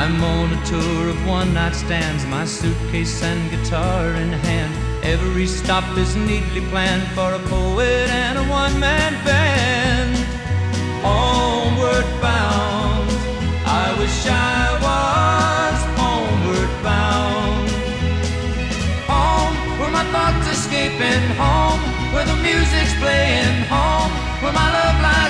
I'm on a tour of one-night stands, my suitcase and guitar in hand. Every stop is neatly planned for a poet and a one-man band. Homeward bound, I wish I was homeward bound. Home, where my thoughts escaping, home, where the music's playing, home, where my love lies.